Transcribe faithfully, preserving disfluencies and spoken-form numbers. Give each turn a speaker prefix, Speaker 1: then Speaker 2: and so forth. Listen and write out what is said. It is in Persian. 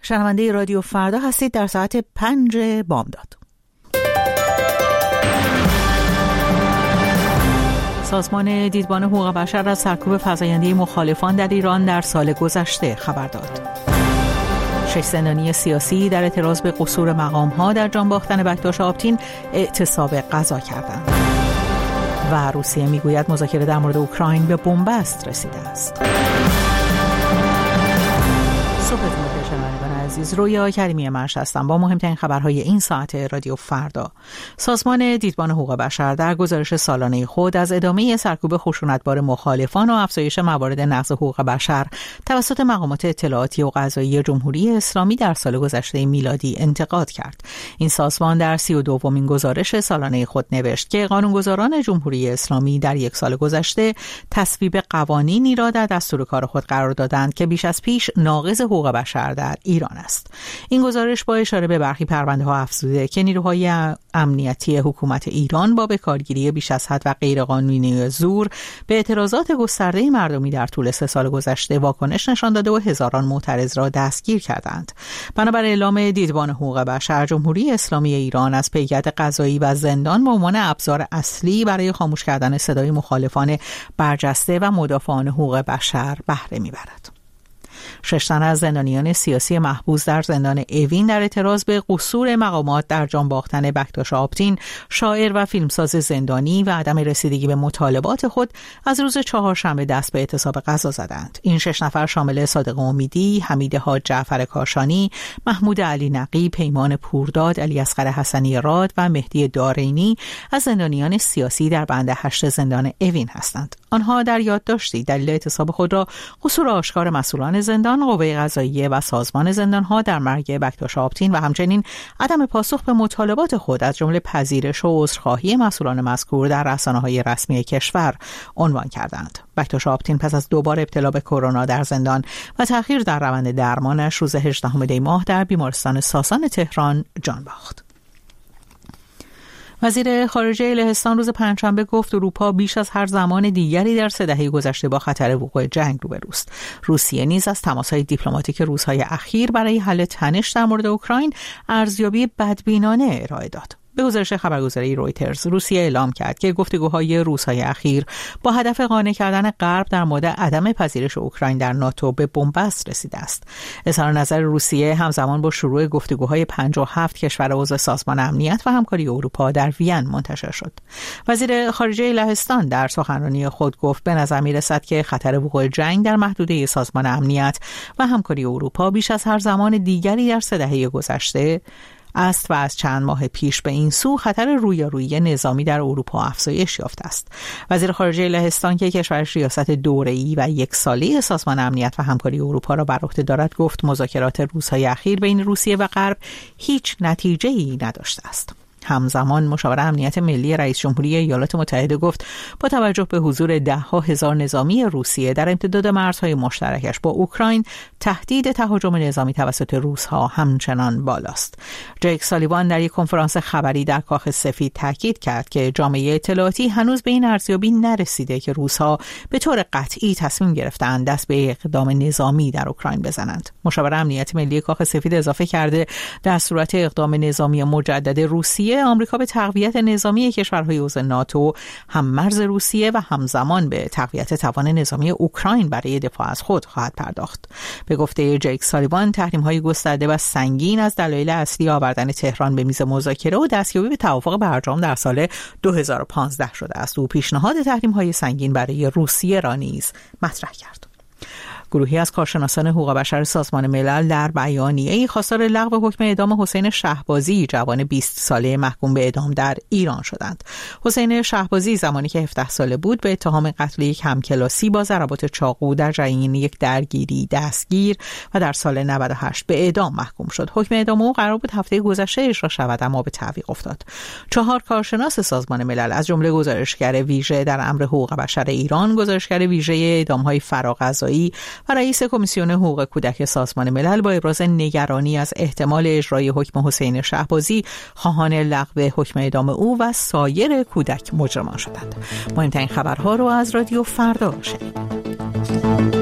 Speaker 1: شنونده رادیو فردا هستید در ساعت پنج بامداد. سازمان دیدبان حقوق بشر از سرکوب فزاینده مخالفان در ایران در سال گذشته خبر داد. شش زندانی سیاسی در اعتراض به قصور مقام‌ها در جان باختن بکتاش آپتین اعتصاب غذا کردند. و روسیه میگوید مذاکره در مورد اوکراین به بنبست رسیده است. صبحتون بخیر شنوندگان عزیز، رویا کریمی منش هستم با مهمترین خبرهای این ساعت رادیو فردا. سازمان دیدبان حقوق بشر در گزارش سالانه خود از ادامه سرکوب خشونتبار مخالفان و افزایش موارد نقض حقوق بشر توسط مقامات اطلاعاتی و قضایی جمهوری اسلامی در سال گذشته میلادی انتقاد کرد. این سازمان در سی و دومین گزارش سالانه خود نوشت که قانونگذاران جمهوری اسلامی در یک سال گذشته تصویب قوانینی را در دستور کار خود قرار دادند که بیش از پیش ناقض حقوق بشر در ایران است. این گزارش با اشاره به برخی پرونده ها افزوده که نیروهای امنیتی حکومت ایران با بکارگیری بیش از حد و غیرقانونی زور به اعتراضات گسترده مردمی در طول سه سال گذشته واکنش نشان داده و هزاران معترض را دستگیر کردند. بنابر اعلام دیدبان حقوق بشر، جمهوری اسلامی ایران از پیگرد قضایی و زندان به عنوان ابزار اصلی برای خاموش کردن صدای مخالفان برجسته و مدافعان حقوق بشر بهره میبرد. شش تن از زندانیان سیاسی محبوس در زندان اوین در اعتراض به قصور مقامات در جان باختن بکتاش آپتین، شاعر و فیلمساز زندانی و عدم رسیدگی به مطالبات خود، از روز چهارشنبه دست به اعتصاب غذا زدند. این شش نفر شامل صادق امیدی، حمید حاج جعفر کاشانی، محمود علی نقی، پیمان پورداد، علی اصغر حسنی راد و مهدی دارینی از زندانیان سیاسی در بند هشت زندان اوین هستند. آنها در یادداشتی دلیل اعتصاب خود را قصور آشکار مسئولان زندان، قوه قضاییه و سازمان زندانها در مرگ بکتاش آپتین و همچنین عدم پاسخ به مطالبات خود از جمله پذیرش و عذرخواهی مسئولان مذکور در رسانه‌های رسمی کشور عنوان کردند. بکتاش آپتین پس از دوبار ابتلا به کرونا در زندان و تأخیر در روند درمانش روز هجدهم دی ماه در بیمارستان ساسان تهران جان باخت. وزیر خارجه لهستان روز پنجشنبه گفت اروپا بیش از هر زمان دیگری در سه دهه گذشته با خطر وقوع جنگ روبروست. روسیه نیز از تماس‌های دیپلماتیک روزهای اخیر برای حل تنش در مورد اوکراین ارزیابی بدبینانه ارائه داد. به گزارش خبرگزاری رویترز، روسیه اعلام کرد که گفتگوهای روزهای اخیر با هدف قانع کردن غرب در مورد عدم پذیرش اوکراین در ناتو به بنبست رسیده است. اظهار نظر روسیه همزمان با شروع گفتگوهای پنجاه و هفت کشور عضو سازمان امنیت و همکاری اروپا در وین منتشر شد. وزیر خارجه لهستان در سخنرانی خود گفت به نظر می‌رسد که خطر وقوع جنگ در محدوده سازمان امنیت و همکاری اروپا بیش از هر زمان دیگری در سه دهه گذشته است و از چند ماه پیش به این سو خطر رویارویی نظامی در اروپا افزایش یافته است. وزیر خارجه لهستان که کشورش ریاست دوره‌ای و یک ساله سازمان امنیت و همکاری اروپا را بر عهده دارد گفت مذاکرات روزهای اخیر بین روسیه و غرب هیچ نتیجه‌ای نداشته است. همزمان مشاور امنیت ملی رئیس جمهوری ایالات متحده گفت با توجه به حضور ده ها هزار نظامی روسیه در امتداد مرزهای مشترکش با اوکراین، تهدید تهاجم نظامی توسط روس‌ها همچنان بالاست. جیک سالیوان در یک کنفرانس خبری در کاخ سفید تاکید کرد که جامعه اطلاعاتی هنوز به این ارزیابی نرسیده که روس‌ها به طور قطعی تصمیم گرفته‌اند دست به اقدام نظامی در اوکراین بزنند. مشاور امنیت ملی کاخ سفید اضافه کرده در صورت اقدام نظامی مجدد روسیه، آمریکا به تقویت نظامی کشورهای عضو ناتو هم مرز روسیه و همزمان به تقویت توان نظامی اوکراین برای دفاع از خود خواهد پرداخت. به گفته جیک سالیوان، تحریم‌های گسترده و سنگین از دلایل اصلی آوردن تهران به میز مذاکره و دستیابی به توافق برجام در سال دو هزار و پانزده شده است. او پیشنهاد تحریم‌های سنگین برای روسیه را نیز مطرح کرد. گروهی از کارشناسان حقوق بشر سازمان ملل در بیانیه‌ای خواستار لغو حکم اعدام حسین شهبازی، جوان بیست ساله محکوم به اعدام در ایران شدند. حسین شهبازی زمانی که هفده ساله بود به اتهام قتل یک همکلاسی با ضربات چاقو در جریان یک درگیری دستگیر و در سال نود و هشت به اعدام محکوم شد. حکم اعدام او قرار بود هفته گذشته اجرا شود اما به تعویق افتاد. چهار کارشناس سازمان ملل از جمله گزارشگر ویژه در امر حقوق بشر ایران، گزارشگر ویژه اعدام‌های فراقضایی و رئیس کمیسیون حقوق کودک سازمان ملل با ابراز نگرانی از احتمال اجرای حکم حسین شهبازی خواهان لغو حکم اعدام او و سایر کودک مجرمان شدند. مهمترین خبرها رو از رادیو فردا شنیدید.